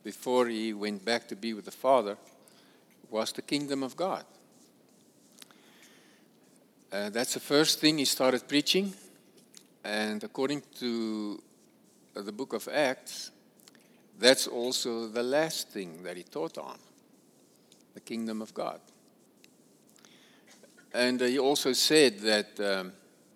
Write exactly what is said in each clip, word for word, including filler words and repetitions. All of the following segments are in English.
before he went back to be with the Father was the kingdom of God. Uh, that's the first thing he started preaching. And according to the book of Acts, that's also the last thing that he taught on, the kingdom of God. And uh, he also said that um,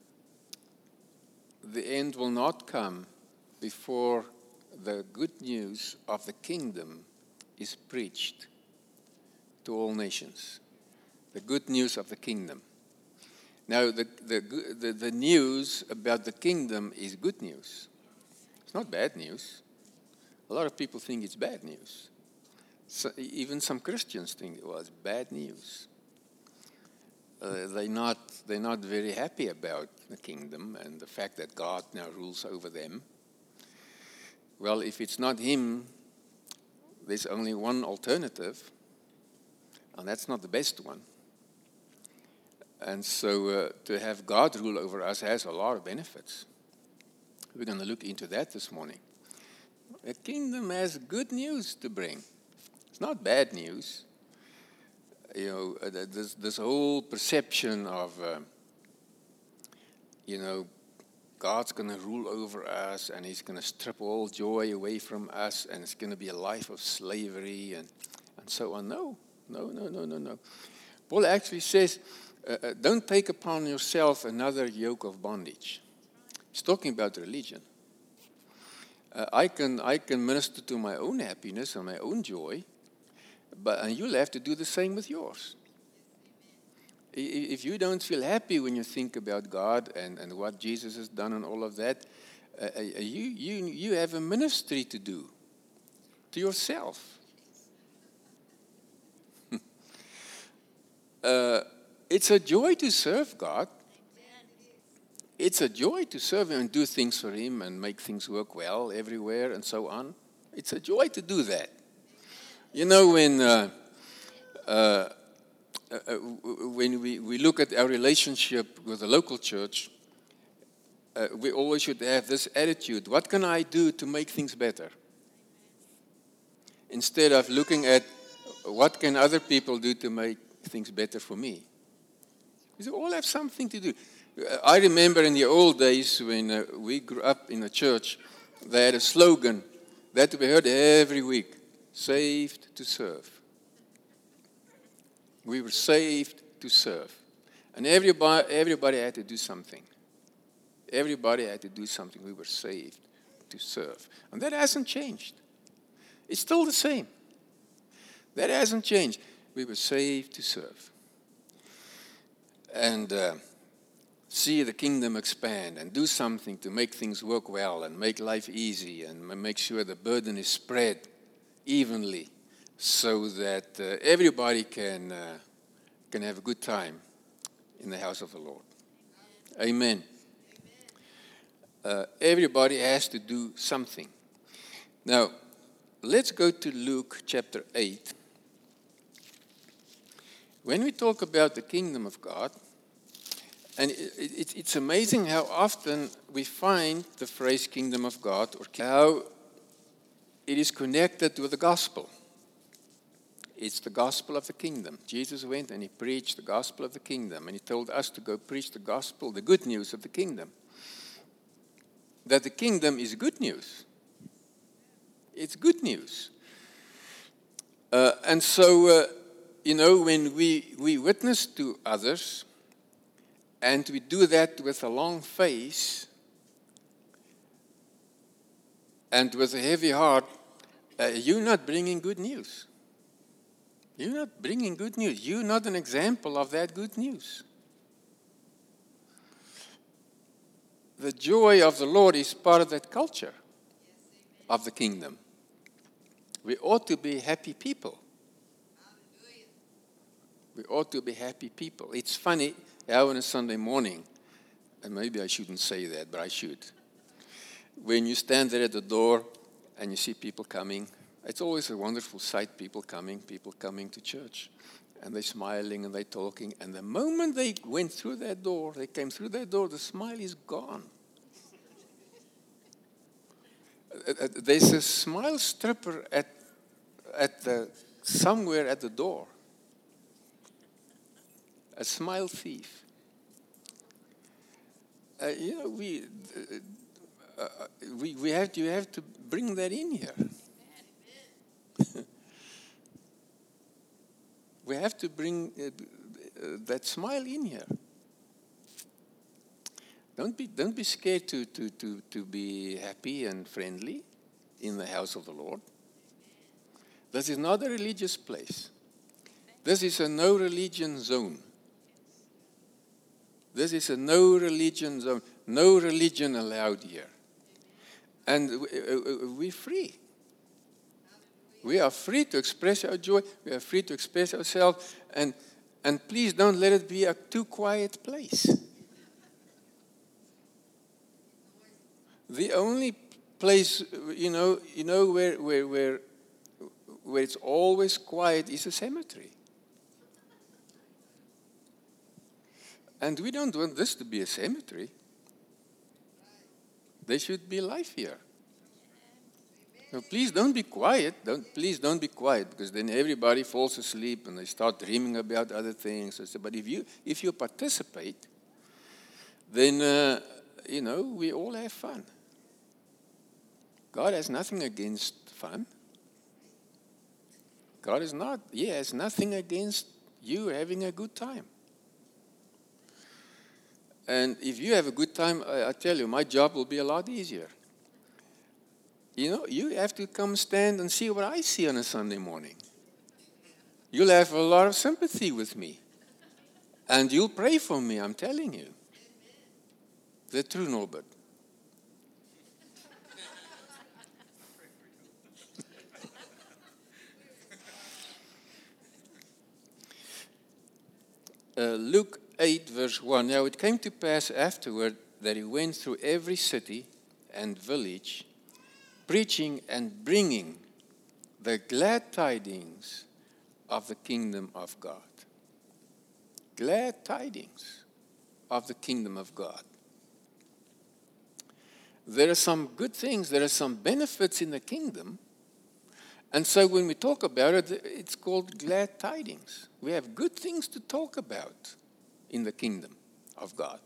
the end will not come before the good news of the kingdom is preached to all nations. The good news of the kingdom. Now, the, the, the, the news about the kingdom is good news. It's not bad news. A lot of people think it's bad news. So even some Christians think it was bad news. Uh, they're not, they're not very happy about the kingdom and the fact that God now rules over them. Well, if it's not him, there's only one alternative, and that's not the best one. And so uh, to have God rule over us has a lot of benefits. We're going to look into that this morning. The kingdom has good news to bring. It's not bad news. You know, uh, this, this whole perception of, uh, you know, God's going to rule over us and he's going to strip all joy away from us and it's going to be a life of slavery and, and so on. No, no, no, no, no, no. Paul actually says, uh, uh, don't take upon yourself another yoke of bondage. He's talking about religion. Uh, I can I can minister to my own happiness and my own joy, but and you'll have to do the same with yours. If you don't feel happy when you think about God and, and what Jesus has done and all of that, uh, you, you, you have a ministry to do to yourself. uh, it's a joy to serve God. It's a joy to serve Him and do things for Him and make things work well everywhere and so on. It's a joy to do that. You know, when... Uh, uh, Uh, when we, we look at our relationship with the local church, uh, we always should have this attitude: what can I do to make things better? Instead of looking at what can other people do to make things better for me. We all have something to do. I remember in the old days when uh, we grew up in a church, they had a slogan that we heard every week: saved to serve. We were saved to serve. And everybody, everybody had to do something. Everybody had to do something. We were saved to serve. And that hasn't changed. It's still the same. That hasn't changed. We were saved to serve. And uh, see the kingdom expand and do something to make things work well and make life easy and make sure the burden is spread evenly, so that uh, everybody can uh, can have a good time in the house of the Lord. Amen. Amen. Uh, everybody has to do something. Now, let's go to Luke chapter eight. When we talk about the kingdom of God, and it, it, it's amazing how often we find the phrase kingdom of God, or how it is connected with the gospel. It's the gospel of the kingdom. Jesus went and he preached the gospel of the kingdom. And he told us to go preach the gospel, the good news of the kingdom. That the kingdom is good news. It's good news. Uh, and so, uh, you know, when we, we witness to others, and we do that with a long face, and with a heavy heart, uh, you're not bringing good news. You're not bringing good news. You're not an example of that good news. The joy of the Lord is part of that culture of the kingdom. We ought to be happy people. We ought to be happy people. It's funny how on a Sunday morning, and maybe I shouldn't say that, but I should. When you stand there at the door and you see people coming, it's always a wonderful sight, people coming, people coming to church. And they're smiling and they're talking. And the moment they went through that door, they came through that door, the smile is gone. There's a smile stripper at at the somewhere at the door. A smile thief. Uh, you know, we, uh, uh, we we have to you have to bring that in here. We have to bring uh, uh, that smile in here. Don't be don't be scared to to to to be happy and friendly in the house of the Lord. This is not a religious place. This is a no religion zone. This is a no religion zone. No religion allowed here. And we're free. We are free to express our joy. We are free to express ourselves. And, and please don't let it be a too quiet place. The only place, you know, you know where, where, where, where it's always quiet is a cemetery. And we don't want this to be a cemetery. There should be life here. So please don't be quiet. Don't, please don't be quiet, because then everybody falls asleep and they start dreaming about other things. But if you if you participate, then uh, you know we all have fun. God has nothing against fun. God is not. He has nothing against you having a good time. And if you have a good time, I, I tell you, my job will be a lot easier. You know, you have to come stand and see what I see on a Sunday morning. You'll have a lot of sympathy with me. And you'll pray for me, I'm telling you. The true Norbert. uh, Luke eight, verse one. Now it came to pass afterward that he went through every city and village, preaching and bringing the glad tidings of the kingdom of God. Glad tidings of the kingdom of God. There are some good things, there are some benefits in the kingdom. And so when we talk about it, it's called glad tidings. We have good things to talk about in the kingdom of God.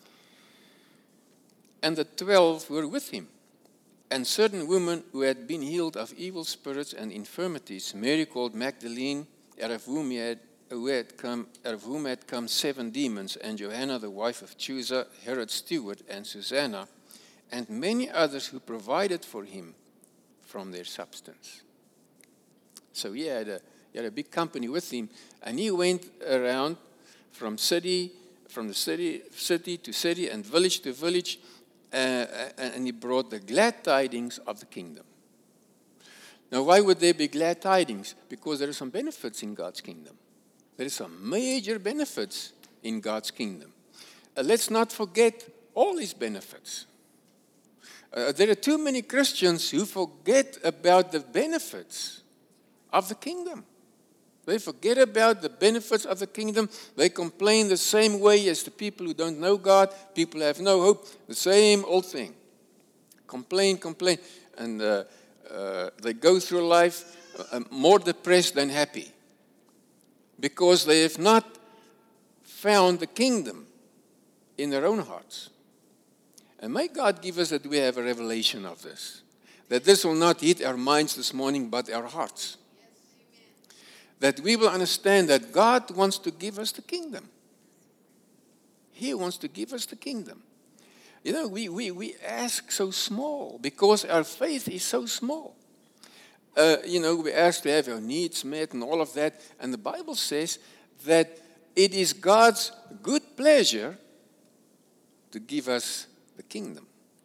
And the twelve were with him, and certain women who had been healed of evil spirits and infirmities, Mary called Magdalene, out of whom he had, who had come, out of whom had come seven demons, and Joanna, the wife of Chuza, Herod's steward, and Susanna, and many others who provided for him from their substance. So he had a, he had a big company with him, and he went around from city, from the city, city to city, and village to village, uh, and he brought the glad tidings of the kingdom. Now, why would there be glad tidings? Because there are some benefits in God's kingdom. There are some major benefits in God's kingdom. Uh, let's not forget all these benefits. Uh, there are too many Christians who forget about the benefits of the kingdom. They forget about the benefits of the kingdom. They complain the same way as the people who don't know God. People have no hope. The same old thing. Complain, complain. And uh, uh, they go through life uh, more depressed than happy. Because they have not found the kingdom in their own hearts. And may God give us that we have a revelation of this. That this will not hit our minds this morning, but our hearts. That we will understand that God wants to give us the kingdom. He wants to give us the kingdom. You know, we, we, we ask so small because our faith is so small. Uh, you know, we ask to have our needs met and all of that. And the Bible says that it is God's good pleasure to give us the kingdom.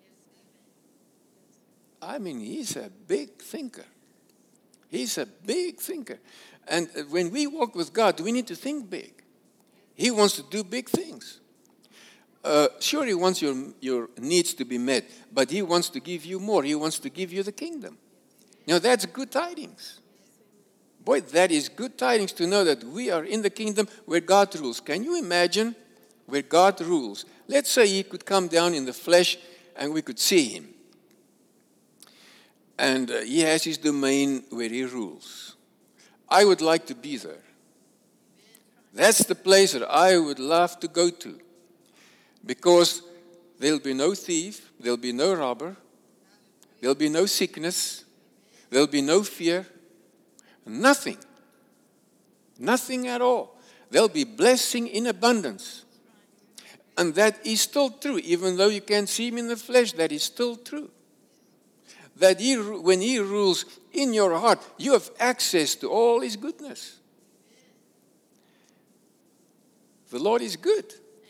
I mean, he's a big thinker. He's a big thinker. And when we walk with God, we need to think big. He wants to do big things. Uh, sure, he wants your, your needs to be met, but he wants to give you more. He wants to give you the kingdom. Now, that's good tidings. Boy, that is good tidings to know that we are in the kingdom where God rules. Can you imagine where God rules? Let's say he could come down in the flesh and we could see him. And uh, he has his domain where he rules. I would like to be there. That's the place that I would love to go to. Because there'll be no thief, there'll be no robber, there'll be no sickness, there'll be no fear, nothing. Nothing at all. There'll be blessing in abundance. And that is still true. Even though you can't see him in the flesh, that is still true. That he, when he rules in your heart, you have access to all his goodness. The Lord is good.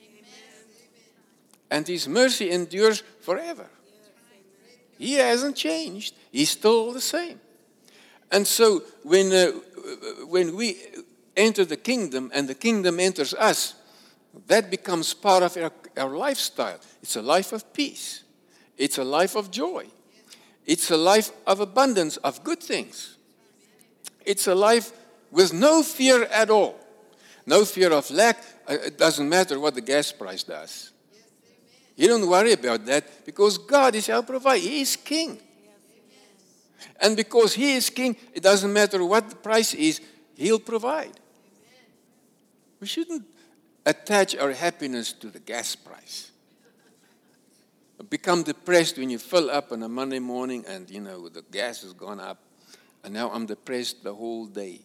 And his mercy endures forever. He hasn't changed. He's still the same. And so when, uh, when we enter the kingdom and the kingdom enters us, that becomes part of our, our lifestyle. It's a life of peace. It's a life of joy. It's a life of abundance, of good things. It's a life with no fear at all. No fear of lack. It doesn't matter what the gas price does. You don't worry about that because God is our provider. He is king. And because he is king, it doesn't matter what the price is, he'll provide. We shouldn't attach our happiness to the gas price. Become depressed when you fill up on a Monday morning and, you know, the gas has gone up. And now I'm depressed the whole day.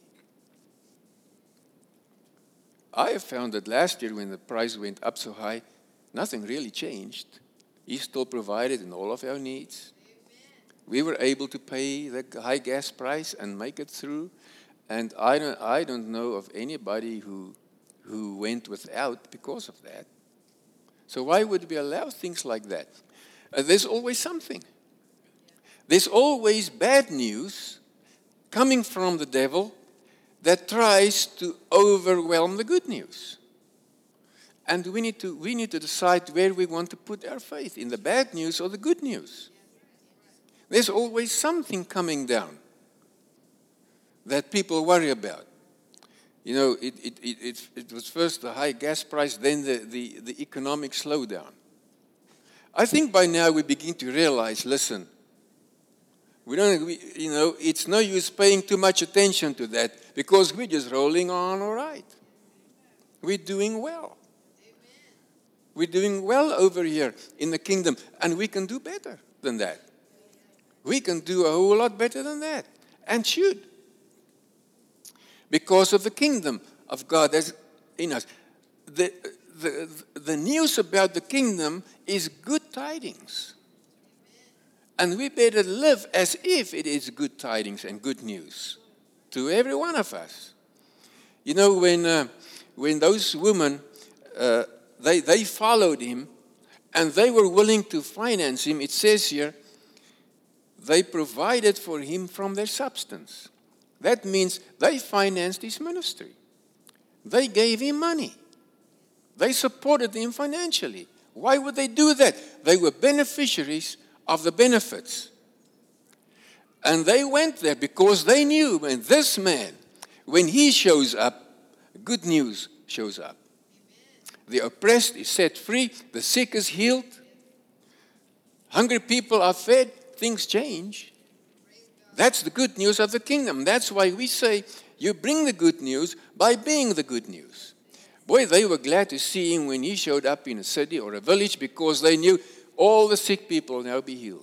I have found that last year when the price went up so high, nothing really changed. He still provided in all of our needs. We were able to pay the high gas price and make it through. And I don't, I don't know of anybody who, who went without because of that. So why would we allow things like that? Uh, there's always something. There's always bad news coming from the devil that tries to overwhelm the good news. And we need to, we need to decide where we want to put our faith, in the bad news or the good news. There's always something coming down that people worry about. You know, it, it, it, it, it was first the high gas price, then the, the, the economic slowdown. I think by now we begin to realize, listen, we don't, we, you know, it's no use paying too much attention to that because we're just rolling on all right. We're doing well. We're doing well over here in the kingdom, and we can do better than that. We can do a whole lot better than that, and should. Because of the kingdom of God that's in us. The, the, the news about the kingdom is good tidings. And we better live as if it is good tidings and good news to every one of us. You know, when, uh, when those women, uh, they, they followed him, and they were willing to finance him, it says here, they provided for him from their substance. That means they financed his ministry. They gave him money. They supported him financially. Why would they do that? They were beneficiaries of the benefits. And they went there because they knew when this man, when he shows up, good news shows up. The oppressed is set free. The sick is healed. Hungry people are fed. Things change. That's the good news of the kingdom. That's why we say you bring the good news by being the good news. Boy, they were glad to see him when he showed up in a city or a village because they knew all the sick people will now be healed.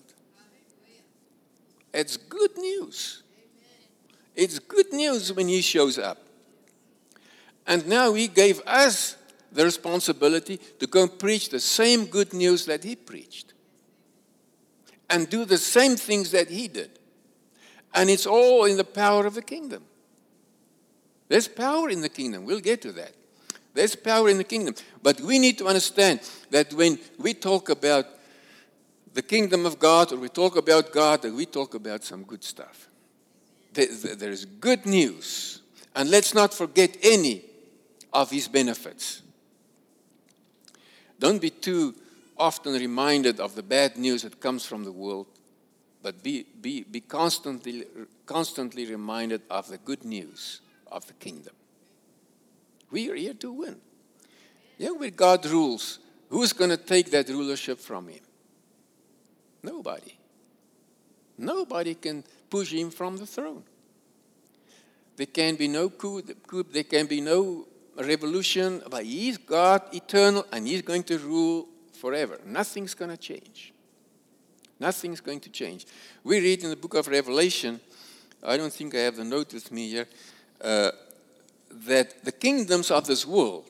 It's good news. It's good news when he shows up. And now he gave us the responsibility to go and preach the same good news that he preached. And do the same things that he did. And it's all in the power of the kingdom. There's power in the kingdom. We'll get to that. There's power in the kingdom. But we need to understand that when we talk about the kingdom of God or we talk about God, that we talk about some good stuff. There is good news. And let's not forget any of his benefits. Don't be too often reminded of the bad news that comes from the world, but be, be, be constantly, constantly reminded of the good news of the kingdom. We are here to win. Yeah, where God rules, who's going to take that rulership from him? Nobody. Nobody can push him from the throne. There can be no coup, coup there can be no revolution, but he's God eternal and he's going to rule forever. Nothing's going to change. Nothing's going to change. We read in the book of Revelation, I don't think I have the note with me here, uh, that the kingdoms of this world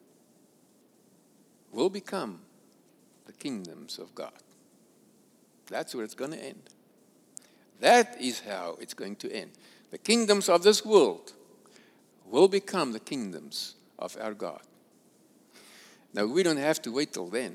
will become the kingdoms of God. That's where it's going to end. That is how it's going to end. The kingdoms of this world will become the kingdoms of our God. Now, we don't have to wait till then.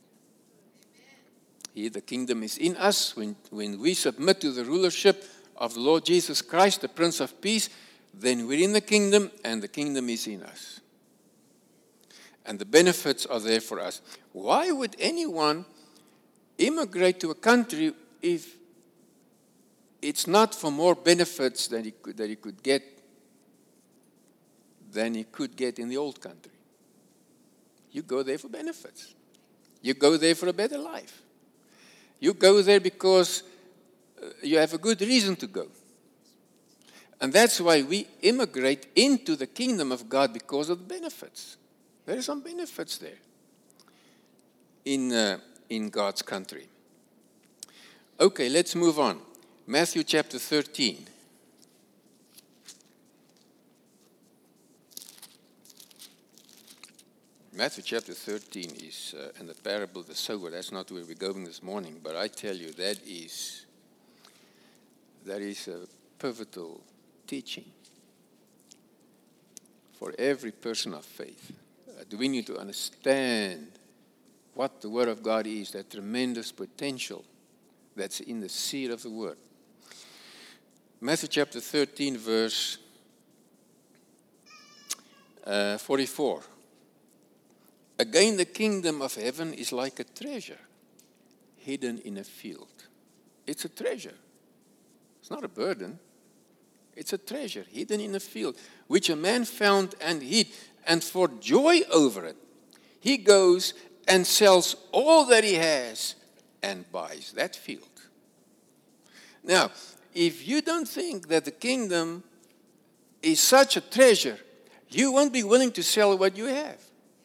Here, the kingdom is in us. When, when we submit to the rulership of the Lord Jesus Christ, the Prince of Peace, then we're in the kingdom, and the kingdom is in us. And the benefits are there for us. Why would anyone immigrate to a country if it's not for more benefits than he could, that he could get than he could get in the old country? You go there for benefits. You go there for a better life. You go there because uh, you have a good reason to go. And that's why we immigrate into the kingdom of God, because of the benefits. There are some benefits there in, uh, in God's country. Okay, let's move on. Matthew chapter thirteen. Matthew chapter thirteen is uh, in the parable of the sower. That's not where we're going this morning, but I tell you, that is, that is a pivotal teaching for every person of faith. Uh, do we need to understand what the Word of God is, that tremendous potential that's in the seed of the Word. Matthew chapter thirteen, verse uh, forty-four. Again, the kingdom of heaven is like a treasure hidden in a field. It's a treasure. It's not a burden. It's a treasure hidden in a field, which a man found and hid. And for joy over it, he goes and sells all that he has and buys that field. Now, if you don't think that the kingdom is such a treasure, you won't be willing to sell what you have.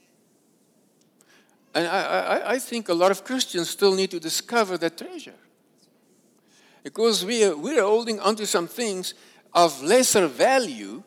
And I, I, I think a lot of Christians still need to discover that treasure. Because we are, we are holding onto some things of lesser value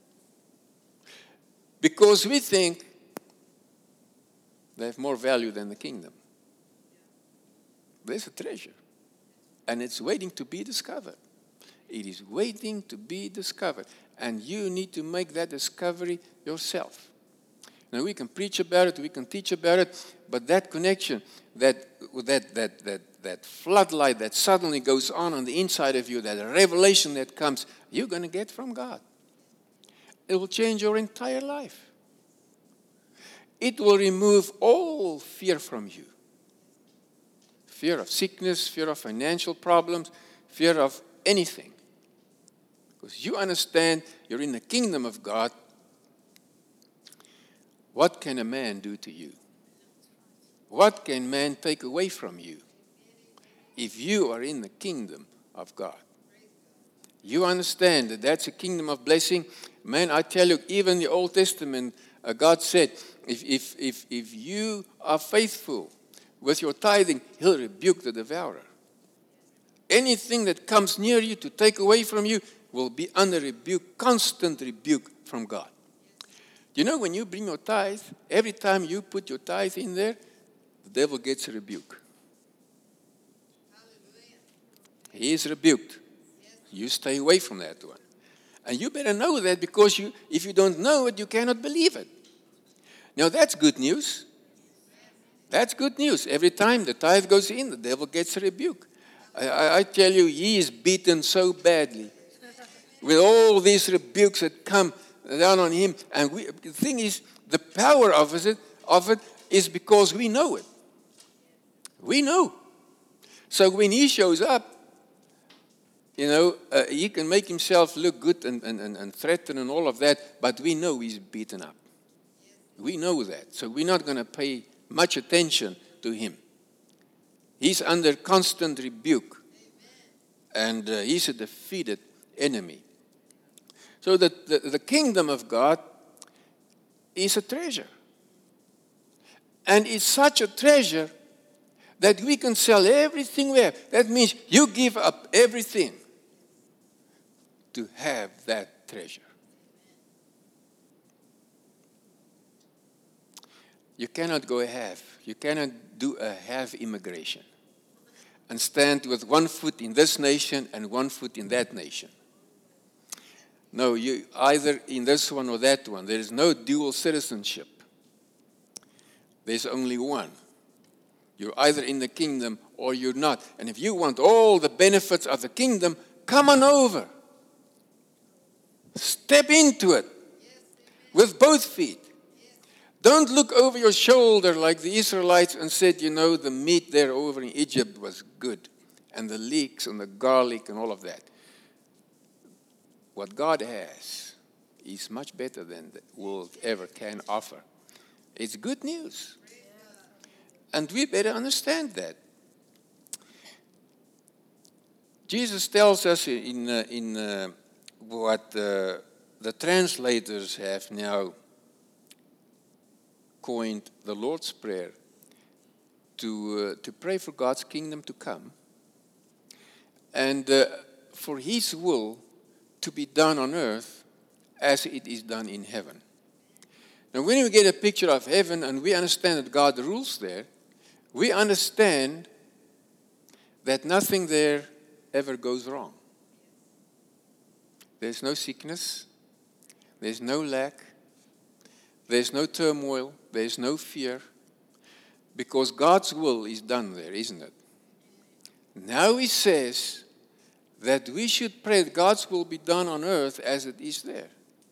because we think they have more value than the kingdom. There's a treasure, and it's waiting to be discovered. It is waiting to be discovered, and you need to make that discovery yourself. Now, we can preach about it, we can teach about it, but that connection, that that that that that floodlight that suddenly goes on on the inside of you, that revelation that comes, you're going to get from God. It will change your entire life. It will remove all fear from you. Fear of sickness, fear of financial problems, fear of anything. Because you understand you're in the kingdom of God. What can a man do to you? What can man take away from you if you are in the kingdom of God? You understand that that's a kingdom of blessing. Man, I tell you, even the Old Testament, uh, God said, if, if, if, if you are faithful with your tithing, he'll rebuke the devourer. Anything that comes near you to take away from you will be under rebuke, constant rebuke from God. You know, when you bring your tithe, every time you put your tithe in there, the devil gets a rebuke. He is rebuked. You stay away from that one. And you better know that, because you, if you don't know it, you cannot believe it. Now, that's good news. That's good news. Every time the tithe goes in, the devil gets a rebuke. I, I, I tell you, he is beaten so badly with all these rebukes that come down on him. And we, the thing is, the power of it, of it is because we know it. We know. So when he shows up, you know, uh, he can make himself look good and, and, and, and threaten and all of that, but we know he's beaten up. We know that. So we're not going to pay much attention to him. He's under constant rebuke. And uh, he's a defeated enemy. So that the, the kingdom of God is a treasure. And it's such a treasure that we can sell everything we have. That means you give up everything to have that treasure. You cannot go half. You cannot do a half immigration and stand with one foot in this nation and one foot in that nation. No, you either in this one or that one. There is no dual citizenship. There's only one. You're either in the kingdom or you're not. And if you want all the benefits of the kingdom, come on over. Step into it with both feet. Don't look over your shoulder like the Israelites and said, you know, the meat there over in Egypt was good. And the leeks and the garlic and all of that. What God has is much better than the world ever can offer. It's good news. And we better understand that. Jesus tells us in, uh, in uh, what uh, the translators have now coined the Lord's Prayer to, uh, to pray for God's kingdom to come and uh, for His will to be done on earth as it is done in heaven. Now, when we get a picture of heaven and we understand that God rules there, we understand that nothing there ever goes wrong. There's no sickness. There's no lack. There's no turmoil. There's no fear. Because God's will is done there, isn't it? Now He says that we should pray that God's will be done on earth as it is there.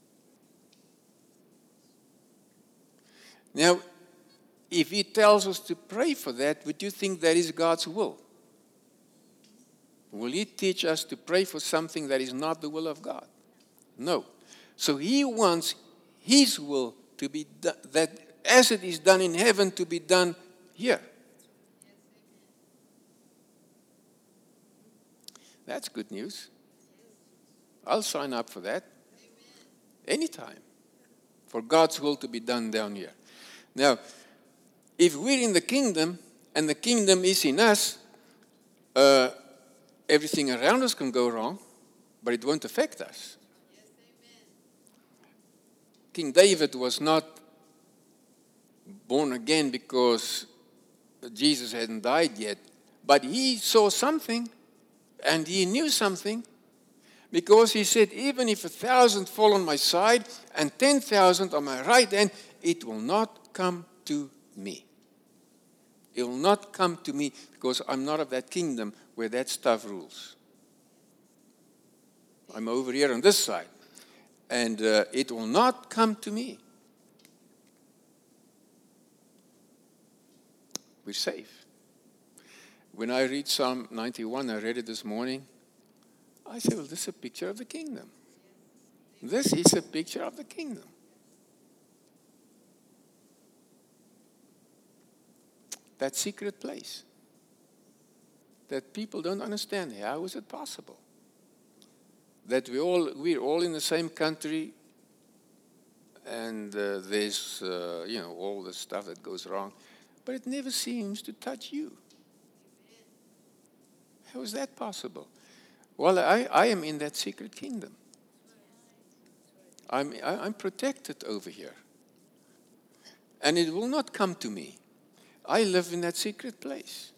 Now, if He tells us to pray for that, would you think that is God's will? Will He teach us to pray for something that is not the will of God? No. So He wants His will to be done, that as it is done in heaven, to be done here. That's good news. I'll sign up for that. Anytime. For God's will to be done down here. Now, if we're in the kingdom and the kingdom is in us, uh, everything around us can go wrong, but it won't affect us. Yes, King David was not born again because Jesus hadn't died yet, but he saw something and he knew something because he said, even if a thousand fall on my side and ten thousand on my right hand, it will not come to me. It will not come to me because I'm not of that kingdom where that stuff rules. I'm over here on this side. And uh, it will not come to me. We're safe. When I read Psalm ninety-one, I read it this morning, I said, well, this is a picture of the kingdom. This is a picture of the kingdom. That secret place that people don't understand. How is it possible that we all we're all in the same country, and uh, there's uh, you know all the stuff that goes wrong, but it never seems to touch you? How is that possible? Well, I, I am in that secret kingdom. I'm I, I'm protected over here, and it will not come to me. I live in that secret place.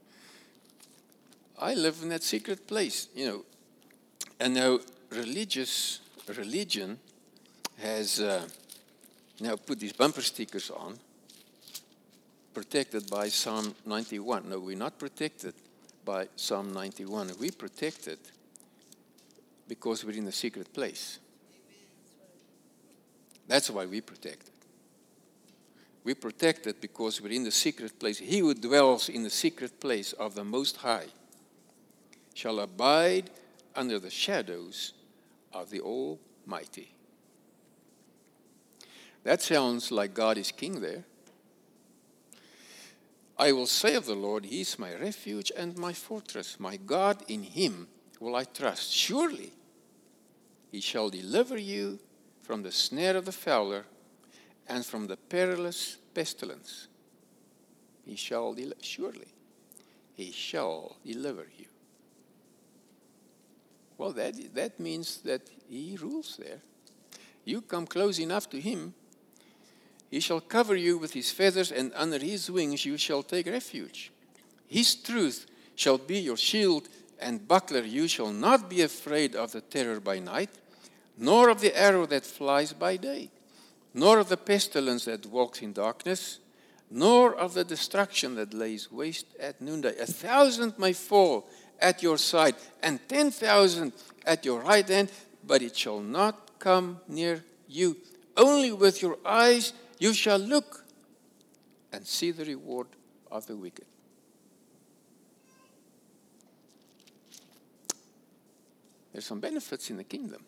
I live in that secret place, you know. And now religious religion has uh, now put these bumper stickers on, protected by Psalm ninety-one. No, we're not protected by Psalm ninety-one. We're protected because we're in the secret place. That's why we're protected. We're protected because we're in the secret place. He who dwells in the secret place of the Most High shall abide under the shadows of the Almighty. That sounds like God is king there. I will say of the Lord, He is my refuge and my fortress. My God, in Him will I trust. Surely he shall deliver you from the snare of the fowler and from the perilous pestilence. He shall deliver. Surely he shall deliver you. Well, that, that means that he rules there. You come close enough to him, he shall cover you with his feathers, and under his wings you shall take refuge. His truth shall be your shield and buckler. You shall not be afraid of the terror by night, nor of the arrow that flies by day, nor of the pestilence that walks in darkness, nor of the destruction that lays waste at noonday. A thousand may fall at your side, and ten thousand at your right hand, but it shall not come near you. Only with your eyes you shall look and see the reward of the wicked. There's some benefits in the kingdom.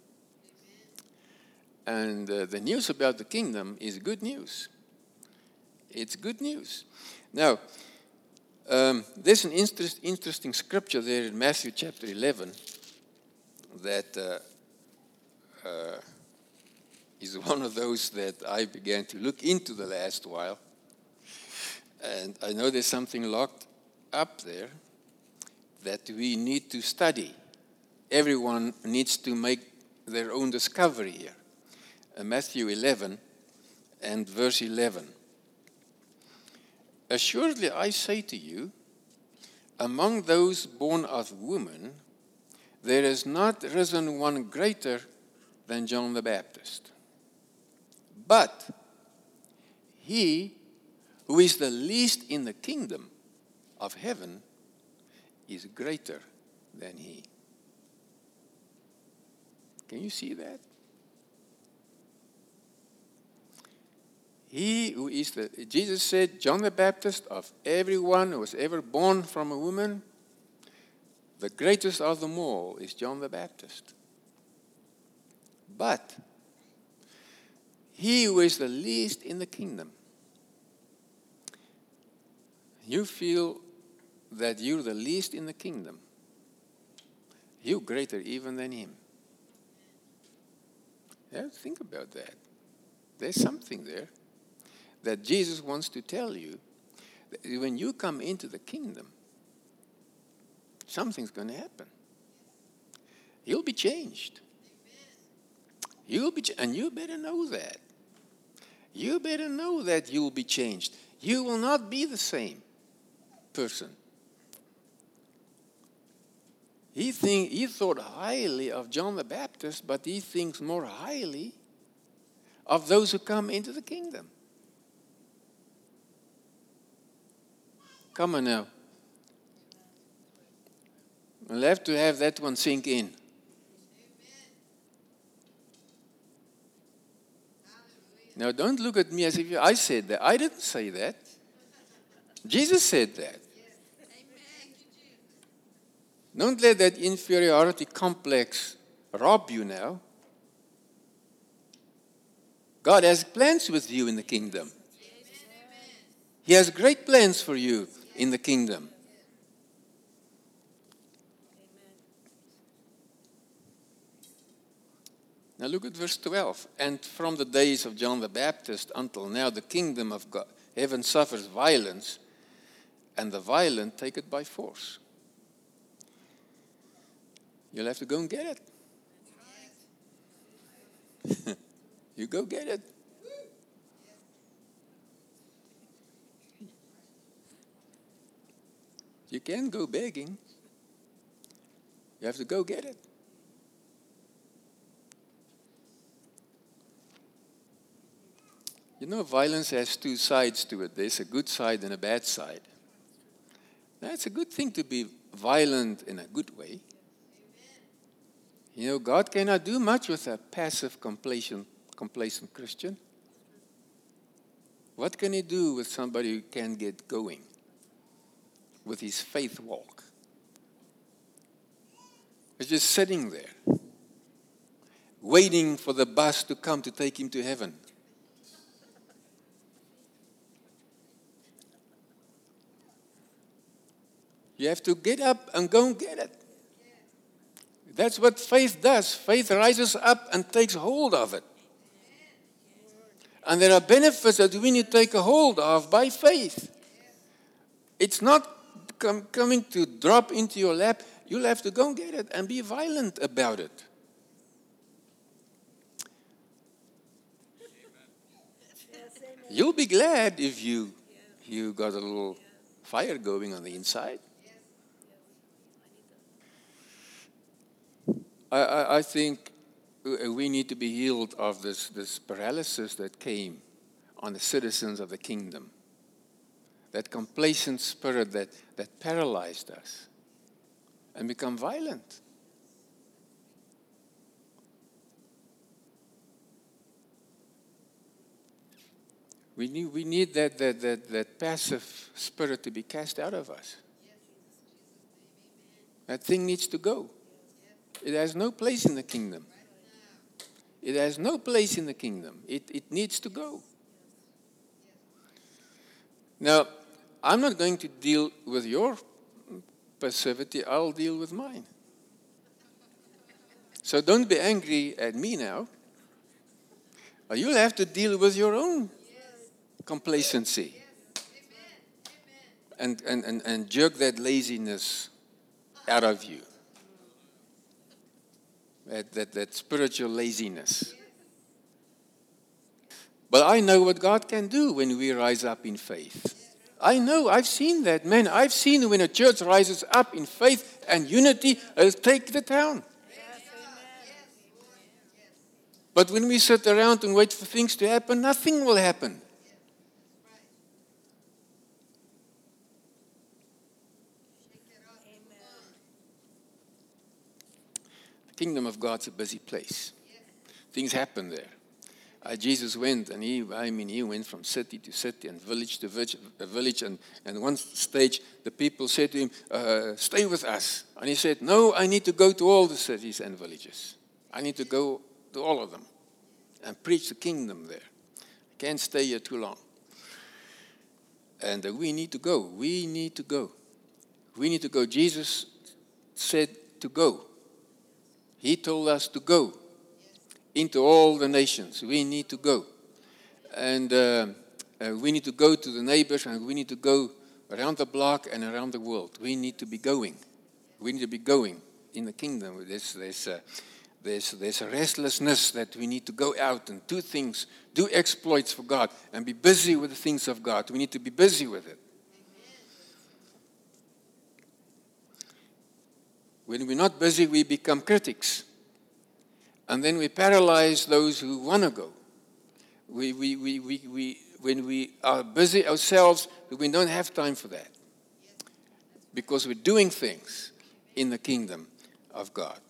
And uh, the news about the kingdom is good news. It's good news. Now, um, there's an interest, interesting scripture there in Matthew chapter eleven that uh, uh, is one of those that I began to look into the last while. And I know there's something locked up there that we need to study. Everyone needs to make their own discovery here. Uh, Matthew eleven and verse eleven. Assuredly, I say to you, among those born of woman, there is not risen one greater than John the Baptist. But he who is the least in the kingdom of heaven is greater than he. Can you see that? He who is the, Jesus said, John the Baptist, of everyone who was ever born from a woman, the greatest of them all is John the Baptist. But he who is the least in the kingdom, you feel that you're the least in the kingdom, you're greater even than him. Yeah, think about that. There's something there that Jesus wants to tell you. That when you come into the kingdom, something's going to happen. You'll be changed. You'll be, ch- and you better know that. You better know that you'll be changed. You will not be the same person. He think he thought highly of John the Baptist, but he thinks more highly of those who come into the kingdom. Come on now. We'll have to have that one sink in. Now, don't look at me as if I said that. I didn't say that. Jesus said that. Don't let that inferiority complex rob you now. God has plans with you in the kingdom. He has great plans for you in the kingdom. Now look at verse twelve. And from the days of John the Baptist until now, the kingdom of God, heaven suffers violence, and the violent take it by force. You'll have to go and get it. You go get it. You can't go begging. You have to go get it. You know, violence has two sides to it. There's a good side and a bad side. Now, it's a good thing to be violent in a good way. You know, God cannot do much with a passive, complacent, complacent Christian. What can he do with somebody who can't get going with his faith walk? He's just sitting there, waiting for the bus to come to take him to heaven. You have to get up and go and get it. That's what faith does. Faith rises up and takes hold of it. And there are benefits that we need to take a hold of by faith. It's not com- coming to drop into your lap. You'll have to go and get it and be violent about it. You'll be glad if you you got a little fire going on the inside. I, I, I think we need to be healed of this, this paralysis that came on the citizens of the kingdom. That complacent spirit that, that paralyzed us and become violent. We need, we need that, that, that, that passive spirit to be cast out of us. That thing needs to go. It has no place in the kingdom. It has no place in the kingdom. It, it needs to go. Now, I'm not going to deal with your passivity. I'll deal with mine. So don't be angry at me now. You'll have to deal with your own complacency. And, and, and, and jerk that laziness out of you. That, that, that spiritual laziness. But I know what God can do when we rise up in faith. I know, I've seen that. Man, I've seen when a church rises up in faith and unity, it'll take the town. But when we sit around and wait for things to happen, nothing will happen. The kingdom of God's a busy place. Things happen there. Uh, Jesus went, and he, I mean, he went from city to city and village to village, uh, village and, and one stage, the people said to him, uh, stay with us. And he said, no, I need to go to all the cities and villages. I need to go to all of them and preach the kingdom there. I can't stay here too long. And uh, we need to go. We need to go. We need to go. Jesus said to go. He told us to go into all the nations. We need to go. And uh, uh, we need to go to the neighbors, and we need to go around the block and around the world. We need to be going. We need to be going in the kingdom. There's, there's, uh, there's, there's a restlessness that we need to go out and do things, do exploits for God, and be busy with the things of God. We need to be busy with it. When we're not busy, we become critics. And then we paralyze those who want to go. We, we, we, we, we, when we are busy ourselves, we don't have time for that. Because we're doing things in the kingdom of God.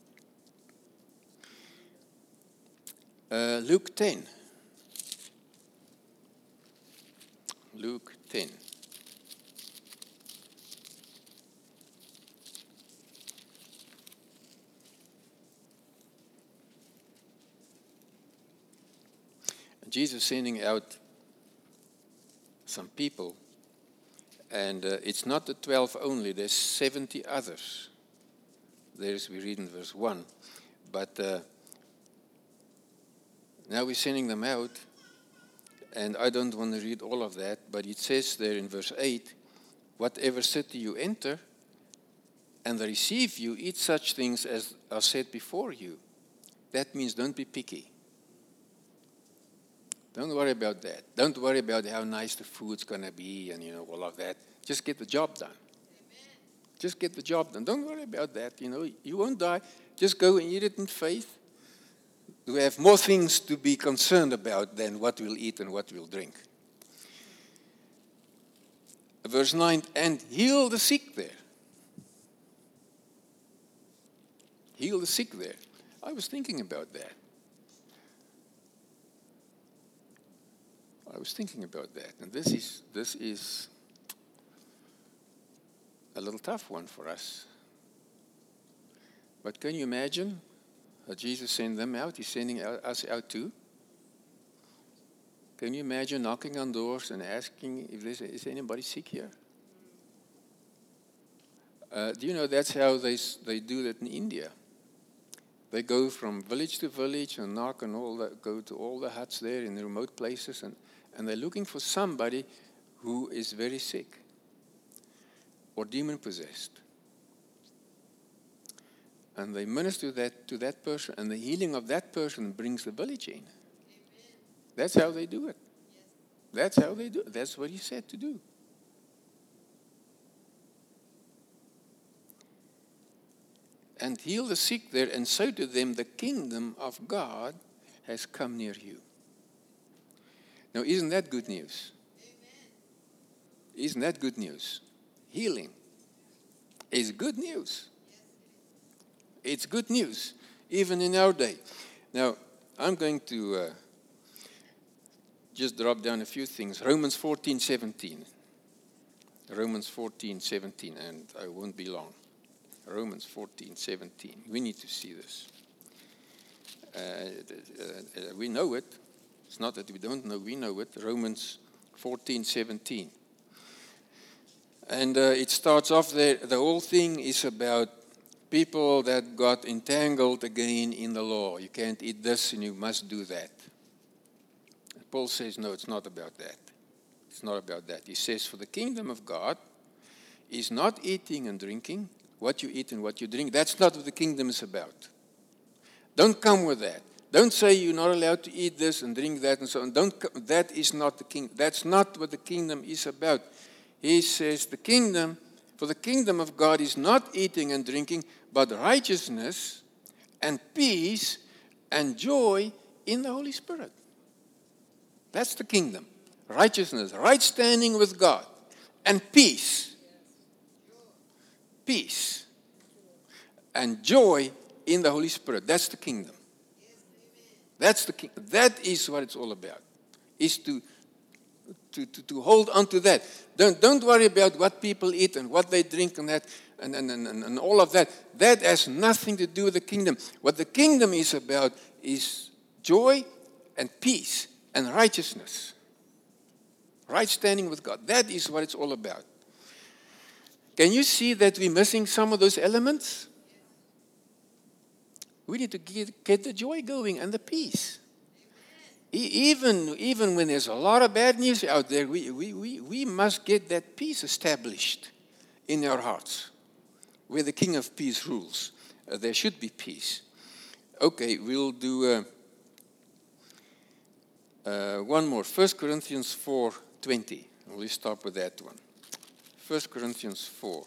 Uh, Luke ten. Luke ten. Jesus sending out some people, and uh, it's not the twelve only, there's seventy others. There's, we read in verse one. But uh, now we're sending them out, and I don't want to read all of that, but it says there in verse eight, whatever city you enter, and they receive you, eat such things as are set before you. That means don't be picky. Don't worry about that. Don't worry about how nice the food's going to be and, you know, all of that. Just get the job done. Amen. Just get the job done. Don't worry about that. You know, you won't die. Just go and eat it in faith. We have more things to be concerned about than what we'll eat and what we'll drink. Verse nine, and heal the sick there. Heal the sick there. I was thinking about that. I was thinking about that, and this is this is a little tough one for us. But can you imagine how Jesus sent them out? He's sending us out too. Can you imagine knocking on doors and asking if there's is anybody sick here? Uh, do you know that's how they they do that in India? They go from village to village and knock on all the, go to all the huts there in the remote places, and, and they're looking for somebody who is very sick or demon-possessed. And they minister that to that person, and the healing of that person brings the village in. Amen. That's how they do it. Yes. That's how they do it. That's what he said to do. And heal the sick there, and say to them, the kingdom of God has come near you. Now, isn't that good news? Amen. Isn't that good news? Healing is good news. It's good news, even in our day. Now, I'm going to uh, just drop down a few things. Romans fourteen seventeen. Romans fourteen seventeen, and I won't be long. Romans fourteen seventeen. We need to see this. Uh, uh, we know it. It's not that we don't know, we know it. Romans fourteen seventeen. And uh, it starts off there. The whole thing is about people that got entangled again in the law. You can't eat this and you must do that. Paul says, no, it's not about that. It's not about that. He says, for the kingdom of God is not eating and drinking, what you eat and what you drink. That's not what the kingdom is about. Don't come with that. Don't say you're not allowed to eat this and drink that and so on. Don't. Co- that is not the king. That's not what the kingdom is about. He says the kingdom, for the kingdom of God is not eating and drinking, but righteousness and peace and joy in the Holy Spirit. That's the kingdom. Righteousness, right standing with God, and peace. Peace and joy in the Holy Spirit. That's the kingdom. That's the king. That is what it's all about. Is to to, to, to hold on to that. Don't don't worry about what people eat and what they drink and that and, and, and, and all of that. That has nothing to do with the kingdom. What the kingdom is about is joy and peace and righteousness. Right standing with God. That is what it's all about. Can you see that we're missing some of those elements? We need to get, get the joy going and the peace. E- even, even when there's a lot of bad news out there, we, we, we, we must get that peace established in our hearts. Where the King of Peace rules. Uh, there should be peace. Okay, we'll do uh, uh, one more. First Corinthians four twenty. We'll start with that one. First Corinthians four.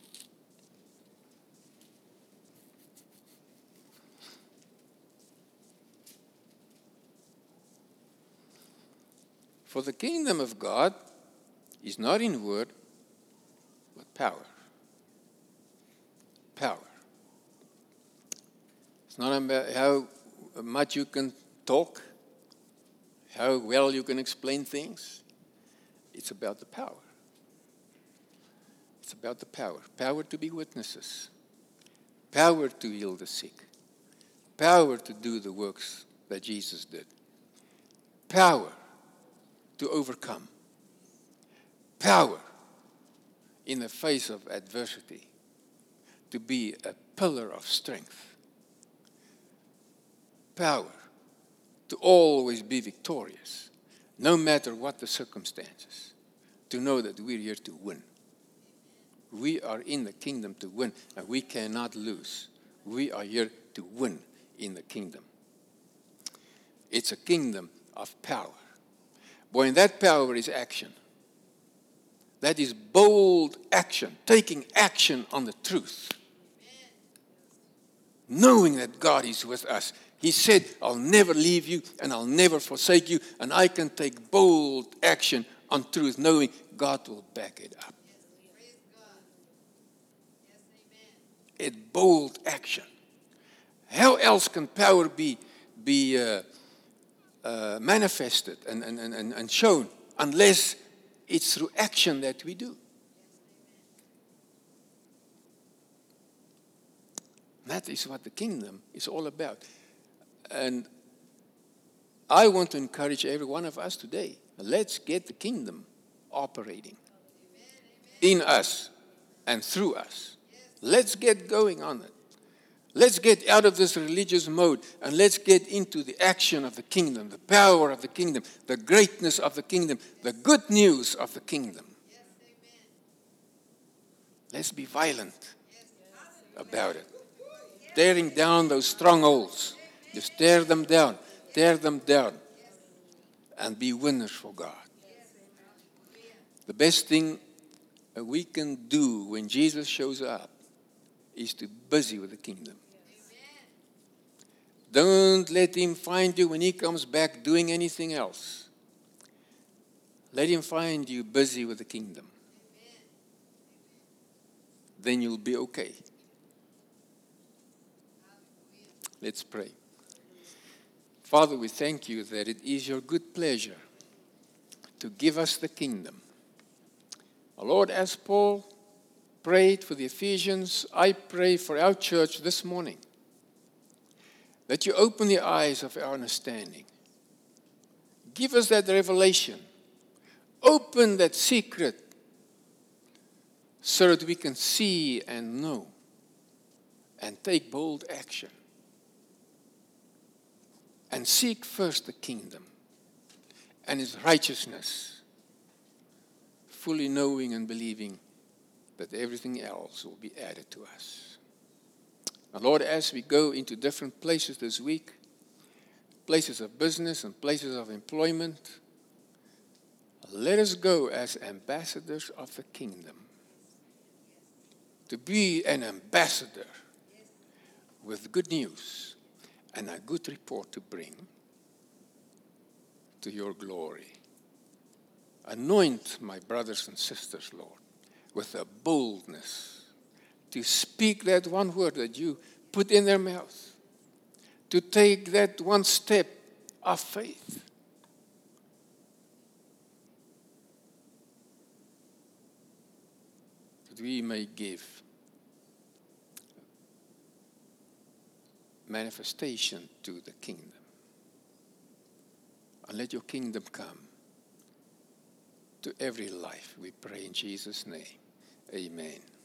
For the kingdom of God is not in word, but power. Power. It's not about how much you can talk, how well you can explain things. It's about the power. It's about the power. Power to be witnesses. Power to heal the sick. Power to do the works that Jesus did. Power to overcome. Power in the face of adversity to be a pillar of strength. Power to always be victorious, no matter what the circumstances, to know that we're here to win. We are in the kingdom to win, and we cannot lose. We are here to win in the kingdom. It's a kingdom of power. Boy, and that power is action. That is bold action, taking action on the truth. Knowing that God is with us. He said, I'll never leave you and I'll never forsake you. And I can take bold action on truth, knowing God will back it up. It's bold action. How else can power be, be uh, uh, manifested and, and, and, and shown unless it's through action that we do? That is what the kingdom is all about. And I want to encourage every one of us today. Let's get the kingdom operating in us and through us. Let's get going on it. Let's get out of this religious mode and let's get into the action of the kingdom, the power of the kingdom, the greatness of the kingdom, the good news of the kingdom. Let's be violent about it. Tearing down those strongholds. Just tear them down. Tear them down. And be winners for God. The best thing we can do when Jesus shows up is to be busy with the kingdom. Don't let him find you when he comes back doing anything else. Let him find you busy with the kingdom. Then you'll be okay. Let's pray. Father, we thank you that it is your good pleasure to give us the kingdom. Lord, as Paul prayed for the Ephesians, I pray for our church this morning that you open the eyes of our understanding. Give us that revelation. Open that secret so that we can see and know and take bold action. And seek first the kingdom and his righteousness, fully knowing and believing that everything else will be added to us. And Lord, as we go into different places this week, places of business and places of employment, let us go as ambassadors of the kingdom. To be an ambassador with good news and a good report to bring to your glory. Anoint my brothers and sisters, Lord, with a boldness to speak that one word that you put in their mouth, to take that one step of faith. That we may give manifestation to the kingdom. And let your kingdom come to every life, we pray in Jesus' name. Amen.